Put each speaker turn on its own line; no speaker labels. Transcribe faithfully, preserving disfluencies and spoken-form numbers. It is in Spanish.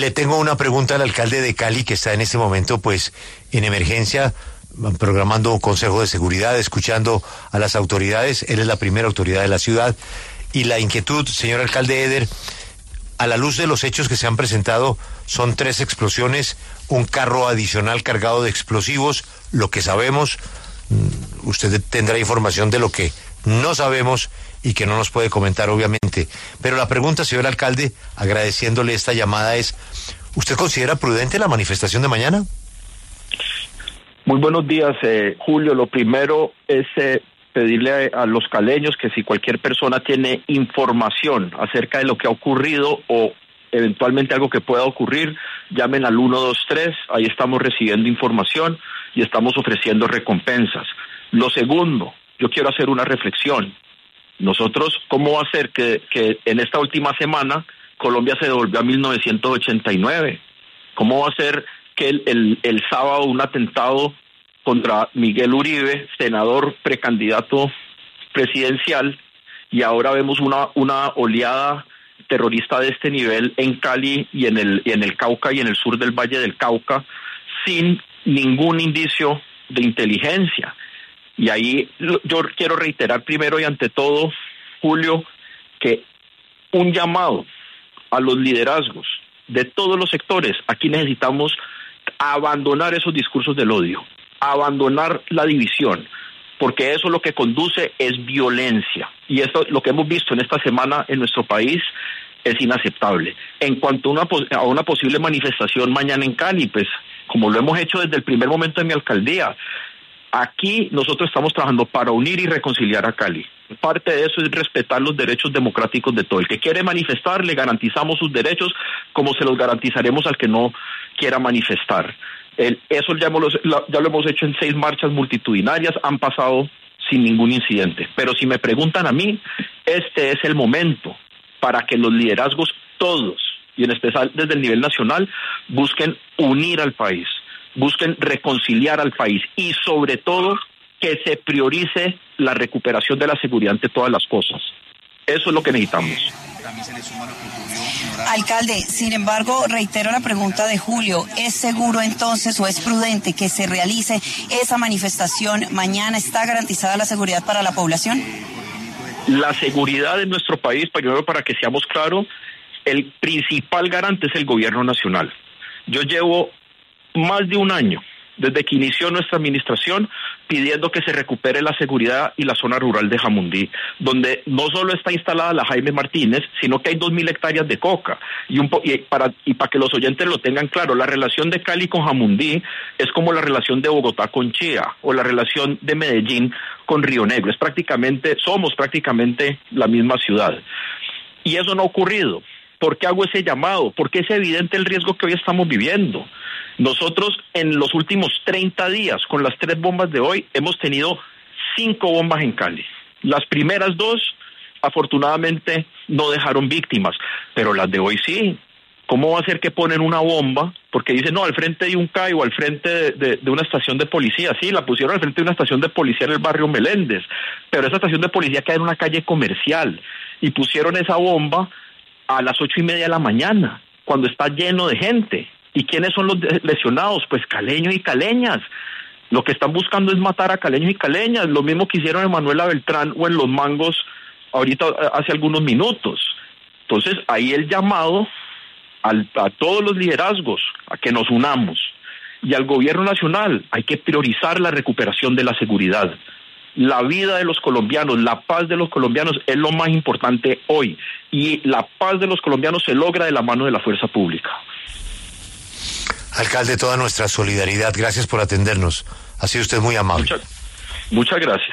Le tengo una pregunta al alcalde de Cali, que está en este momento, pues, en emergencia, programando un consejo de seguridad, escuchando a las autoridades. Él es la primera autoridad de la ciudad. Y la inquietud, señor alcalde Eder, a la luz de los hechos que se han presentado, son tres explosiones, un carro adicional cargado de explosivos, lo que sabemos. Usted tendrá información de lo que no sabemos y que no nos puede comentar, obviamente. Pero la pregunta, señor alcalde, agradeciéndole esta llamada, es: ¿usted considera prudente la manifestación de mañana?
Muy buenos días, eh, Julio. Lo primero es eh, pedirle a, a los caleños que si cualquier persona tiene información acerca de lo que ha ocurrido o eventualmente algo que pueda ocurrir, llamen al uno dos tres, ahí estamos recibiendo información y estamos ofreciendo recompensas. Lo segundo, yo quiero hacer una reflexión. Nosotros, ¿cómo va a ser que, que en esta última semana Colombia se devolvió a mil novecientos ochenta y nueve? ¿Cómo va a ser que el, el, el sábado un atentado contra Miguel Uribe, senador precandidato presidencial, y ahora vemos una, una oleada terrorista de este nivel en Cali y en el, y en el Cauca y en el sur del Valle del Cauca, sin ningún indicio de inteligencia? Y ahí yo quiero reiterar primero y ante todo, Julio, que un llamado a los liderazgos de todos los sectores. Aquí necesitamos abandonar esos discursos del odio, abandonar la división, porque eso lo que conduce es violencia. Y esto, lo que hemos visto en esta semana en nuestro país, es inaceptable. En cuanto a una, a una posible manifestación mañana en Cali, pues como lo hemos hecho desde el primer momento de mi alcaldía, aquí nosotros estamos trabajando para unir y reconciliar a Cali. Parte de eso es respetar los derechos democráticos de todo. El que quiere manifestar, le garantizamos sus derechos como se los garantizaremos al que no quiera manifestar. El, eso ya, hemos, ya lo hemos hecho en seis marchas multitudinarias, han pasado sin ningún incidente. Pero si me preguntan a mí, este es el momento para que los liderazgos todos, y en especial desde el nivel nacional, busquen unir al país, busquen reconciliar al país y sobre todo que se priorice la recuperación de la seguridad ante todas las cosas. Eso es lo que necesitamos.
Alcalde, sin embargo, reitero la pregunta de Julio, ¿es seguro entonces o es prudente que se realice esa manifestación mañana? ¿Está garantizada la seguridad para la población?
La seguridad de nuestro país, primero para que seamos claros, el principal garante es el gobierno nacional. Yo llevo más de un año, desde que inició nuestra administración, pidiendo que se recupere la seguridad y la zona rural de Jamundí, donde no solo está instalada la Jaime Martínez, sino que hay dos mil hectáreas de coca. Y, un po y, para, y para que los oyentes lo tengan claro, la relación de Cali con Jamundí es como la relación de Bogotá con Chía, o la relación de Medellín con Río Negro. Es prácticamente, somos prácticamente la misma ciudad. Y eso no ha ocurrido. ¿Por qué hago ese llamado? Porque es evidente el riesgo que hoy estamos viviendo. Nosotros en los últimos treinta días, con las tres bombas de hoy, hemos tenido cinco bombas en Cali. Las primeras dos, afortunadamente, no dejaron víctimas, pero las de hoy sí. ¿Cómo va a ser que ponen una bomba? Porque dicen, no, al frente de un C A I o al frente de, de, de una estación de policía. Sí, la pusieron al frente de una estación de policía en el barrio Meléndez, pero esa estación de policía queda en una calle comercial y pusieron esa bomba a las ocho y media de la mañana, cuando está lleno de gente. ¿Y quiénes son los lesionados? Pues caleños y caleñas. Lo que están buscando es matar a caleños y caleñas, lo mismo que hicieron en Manuela Beltrán o en Los Mangos ahorita hace algunos minutos. Entonces ahí el llamado al, a todos los liderazgos a que nos unamos, y al gobierno nacional hay que priorizar la recuperación de la seguridad. La vida de los colombianos, la paz de los colombianos es lo más importante hoy, y la paz de los colombianos se logra de la mano de la fuerza pública.
Alcalde, toda nuestra solidaridad, gracias por atendernos, ha sido usted muy amable.
Muchas, muchas gracias.